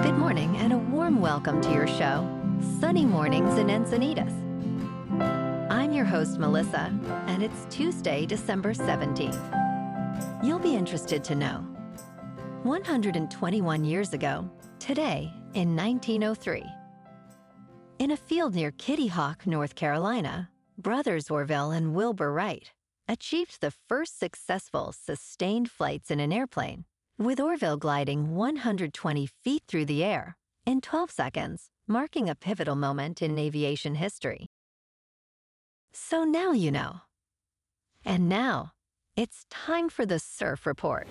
Good morning and a warm welcome to your show, Sunny Mornings in Encinitas. I'm your host, Melissa, and it's Tuesday, December 17th. You'll be interested to know, 121 years ago, today in 1903, in a field near Kitty Hawk, North Carolina, brothers Orville and Wilbur Wright achieved the first successful sustained flights in an airplane, with Orville gliding 120 feet through the air in 12 seconds, marking a pivotal moment in aviation history. So now you know. And now, it's time for the Surf Report.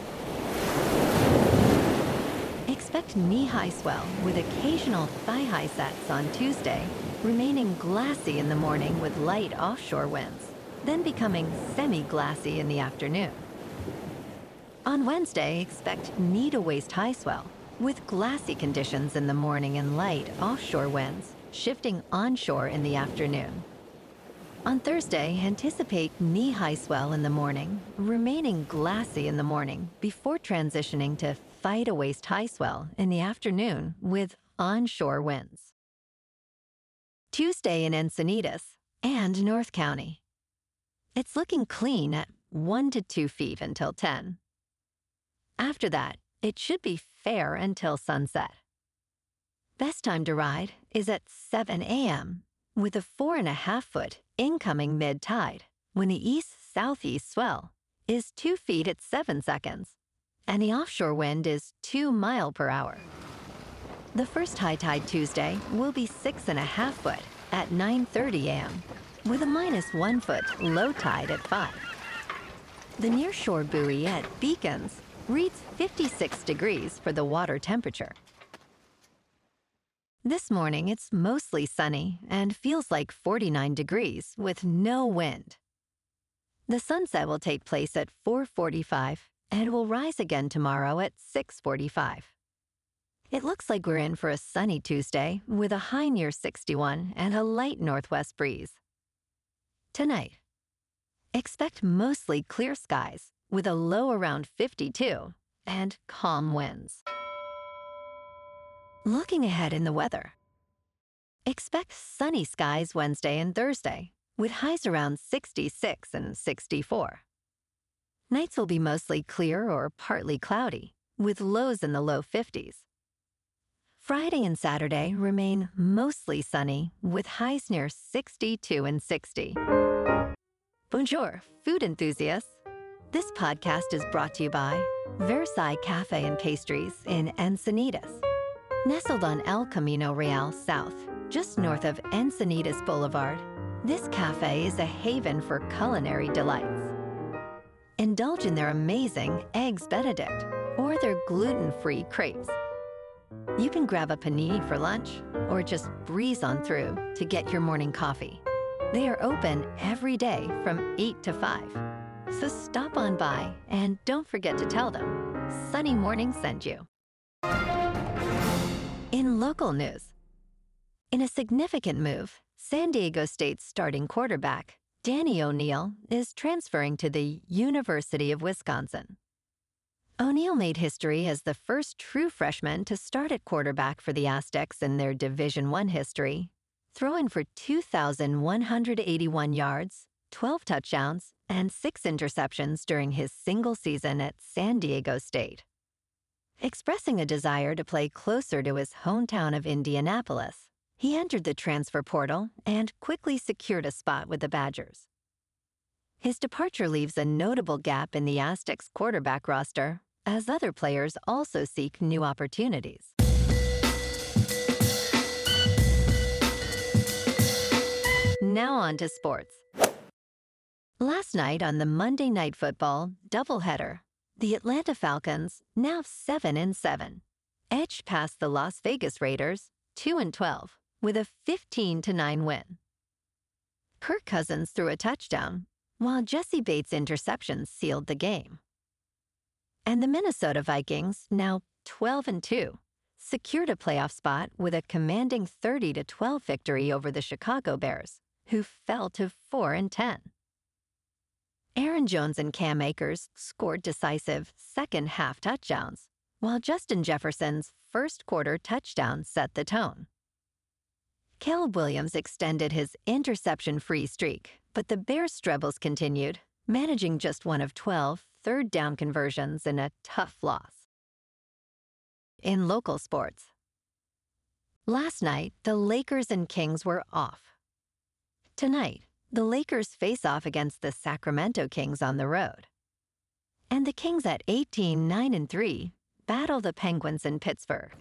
Expect knee-high swell with occasional thigh-high sets on Tuesday, remaining glassy in the morning with light offshore winds, then becoming semi-glassy in the afternoon. On Wednesday, expect knee-to-waist high swell, with glassy conditions in the morning and light offshore winds, shifting onshore in the afternoon. On Thursday, anticipate knee-high swell in the morning, remaining glassy in the morning before transitioning to thigh-to-waist high swell in the afternoon with onshore winds. Tuesday in Encinitas and North County. It's looking clean at 1 to 2 feet until 10. After that, it should be fair until sunset. Best time to ride is at 7 a.m. with a 4.5-foot incoming mid-tide when the east-southeast swell is 2 feet at 7 seconds and the offshore wind is 2 miles per hour. The first high tide Tuesday will be 6.5 foot at 9:30 a.m. with a -1 foot low tide at 5. The nearshore buoy at Beacons reads 56 degrees for the water temperature. This morning, it's mostly sunny and feels like 49 degrees with no wind. The sunset will take place at 4:45 and will rise again tomorrow at 6:45. It looks like we're in for a sunny Tuesday with a high near 61 and a light northwest breeze. Tonight, expect mostly clear skies with a low around 52 and calm winds. Looking ahead in the weather, expect sunny skies Wednesday and Thursday with highs around 66 and 64. Nights will be mostly clear or partly cloudy with lows in the low 50s. Friday and Saturday remain mostly sunny with highs near 62 and 60. Bonjour, food enthusiasts. This podcast is brought to you by Versailles Cafe and Pastries in Encinitas. Nestled on El Camino Real South, just north of Encinitas Boulevard, this cafe is a haven for culinary delights. Indulge in their amazing Eggs Benedict or their gluten-free crepes. You can grab a panini for lunch or just breeze on through to get your morning coffee. They are open every day from 8 to 5. So stop on by and don't forget to tell them Sunny Morning sent you. In local news, in a significant move, San Diego State's starting quarterback, Danny O'Neil, is transferring to the University of Wisconsin. O'Neil made history as the first true freshman to start at quarterback for the Aztecs in their Division I history, throwing for 2,181 yards, 12 touchdowns, and 6 interceptions during his single season at San Diego State. Expressing a desire to play closer to his hometown of Indianapolis, he entered the transfer portal and quickly secured a spot with the Badgers. His departure leaves a notable gap in the Aztecs quarterback roster, as other players also seek new opportunities. Now on to sports. Last night on the Monday Night Football doubleheader, the Atlanta Falcons, now 7-7, edged past the Las Vegas Raiders, 2-12, with a 15-9 win. Kirk Cousins threw a touchdown, while Jesse Bates' interceptions sealed the game. And the Minnesota Vikings, now 12-2, secured a playoff spot with a commanding 30-12 victory over the Chicago Bears, who fell to 4-10. Aaron Jones and Cam Akers scored decisive second-half touchdowns, while Justin Jefferson's first quarter touchdown set the tone. Caleb Williams extended his interception-free streak, but the Bears' struggles continued, managing just one of 12 third down conversions in a tough loss. In local sports, last night, the Lakers and Kings were off. Tonight, the Lakers face off against the Sacramento Kings on the road. And the Kings at 18-9-3 battle the Penguins in Pittsburgh.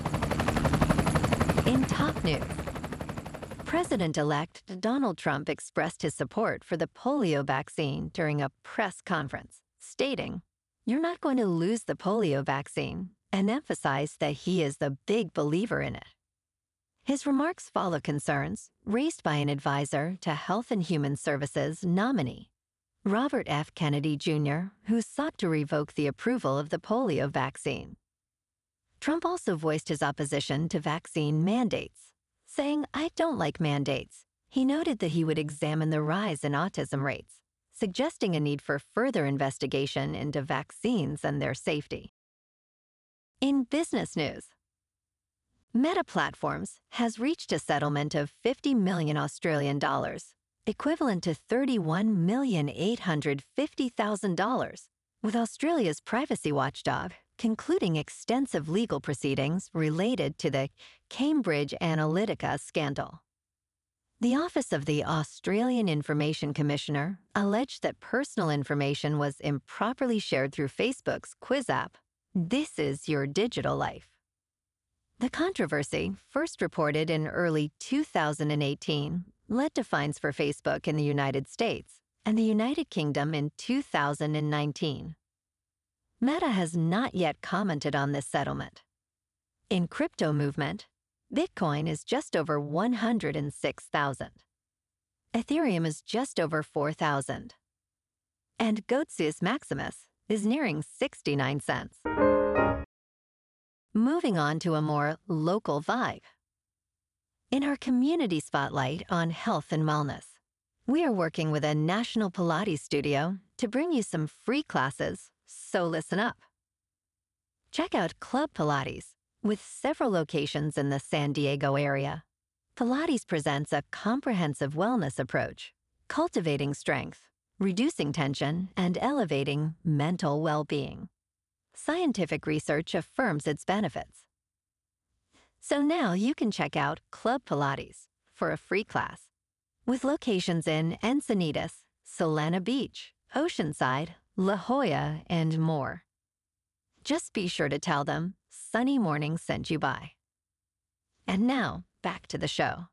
In top news, President-elect Donald Trump expressed his support for the polio vaccine during a press conference, stating, "You're not going to lose the polio vaccine," and emphasized that he is the big believer in it. His remarks follow concerns raised by an advisor to Health and Human Services nominee, Robert F. Kennedy Jr., who sought to revoke the approval of the polio vaccine. Trump also voiced his opposition to vaccine mandates, saying, "I don't like mandates." He noted that he would examine the rise in autism rates, suggesting a need for further investigation into vaccines and their safety. In business news, Meta Platforms has reached a settlement of 50 million Australian dollars, equivalent to $31,850,000, with Australia's privacy watchdog concluding extensive legal proceedings related to the Cambridge Analytica scandal. The Office of the Australian Information Commissioner alleged that personal information was improperly shared through Facebook's quiz app, This Is Your Digital Life. The controversy, first reported in early 2018, led to fines for Facebook in the United States and the United Kingdom in 2019. Meta has not yet commented on this settlement. In crypto movement, Bitcoin is just over 106,000. Ethereum is just over 4,000. And Goatsus Maximus is nearing 69 cents. Moving on to a more local vibe. In our community spotlight on health and wellness, we are working with a national Pilates studio to bring you some free classes, so listen up. Check out Club Pilates, with several locations in the San Diego area. Pilates presents a comprehensive wellness approach, cultivating strength, reducing tension, and elevating mental well-being. Scientific research affirms its benefits. So now you can check out Club Pilates for a free class, with locations in Encinitas, Solana Beach, Oceanside, La Jolla, and more. Just be sure to tell them Sunny Morning sent you by. And now, back to the show.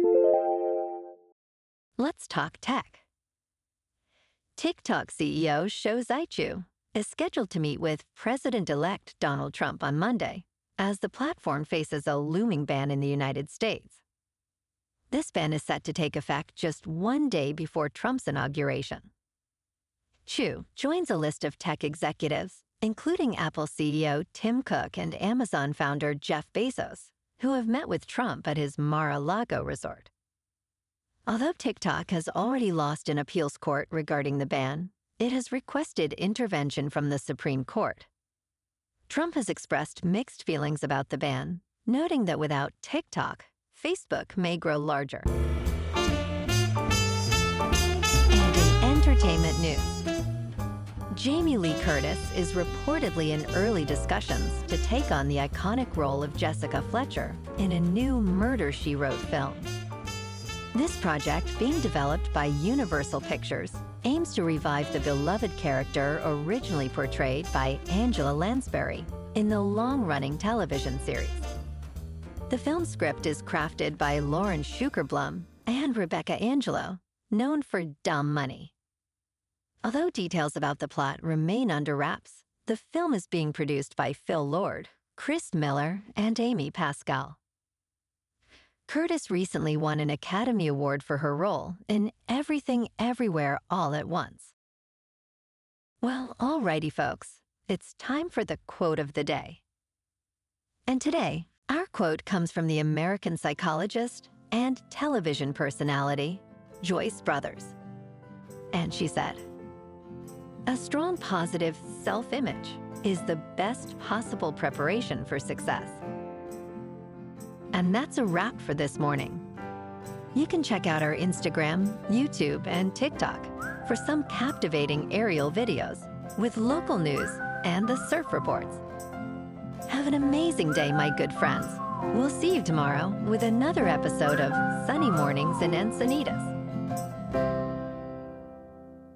Let's talk tech. TikTok CEO Shou Zi Chew is scheduled to meet with President-elect Donald Trump on Monday, as the platform faces a looming ban in the United States. This ban is set to take effect just one day before Trump's inauguration. Chew joins a list of tech executives, including Apple CEO Tim Cook and Amazon founder Jeff Bezos, who have met with Trump at his Mar-a-Lago resort. Although TikTok has already lost an appeals court regarding the ban, it has requested intervention from the Supreme Court. Trump has expressed mixed feelings about the ban, noting that without TikTok, Facebook may grow larger. And in entertainment news, Jamie Lee Curtis is reportedly in early discussions to take on the iconic role of Jessica Fletcher in a new Murder, She Wrote film. This project, being developed by Universal Pictures, aims to revive the beloved character originally portrayed by Angela Lansbury in the long-running television series. The film script is crafted by Lauren Schukerblum and Rebecca Angelo, known for Dumb Money. Although details about the plot remain under wraps, the film is being produced by Phil Lord, Chris Miller, and Amy Pascal. Curtis recently won an Academy Award for her role in Everything Everywhere All at Once. Well, alrighty folks, it's time for the quote of the day. And today, our quote comes from the American psychologist and television personality, Joyce Brothers. And she said, "A strong positive self-image is the best possible preparation for success. And that's a wrap for this morning. You can check out our Instagram, YouTube, and TikTok for some captivating aerial videos with local news and the surf reports. Have an amazing day, my good friends. We'll see you tomorrow with another episode of Sunny Mornings in Encinitas.